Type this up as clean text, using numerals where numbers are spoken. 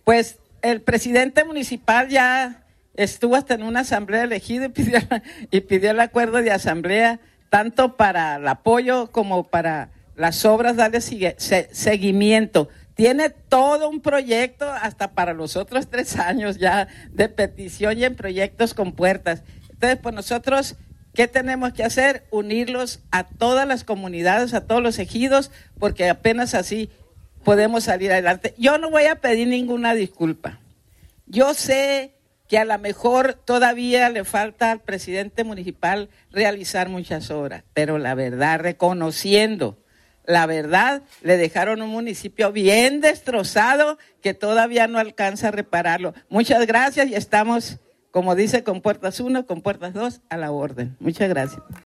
Pues el presidente municipal ya estuvo hasta en una asamblea elegido y pidió el acuerdo de asamblea, tanto para el apoyo como para las obras, darle seguimiento. Tiene todo un proyecto hasta para los otros 3 años ya de petición y en proyectos con puertas. Entonces, pues nosotros, ¿qué tenemos que hacer? Unirlos a todas las comunidades, a todos los ejidos, porque apenas así podemos salir adelante. Yo no voy a pedir ninguna disculpa. Yo sé que a lo mejor todavía le falta al presidente municipal realizar muchas obras, pero la verdad, reconociendo, la verdad, le dejaron un municipio bien destrozado que todavía no alcanza a repararlo. Muchas gracias y estamos, como dice, con puertas 1, con puertas 2, a la orden. Muchas gracias.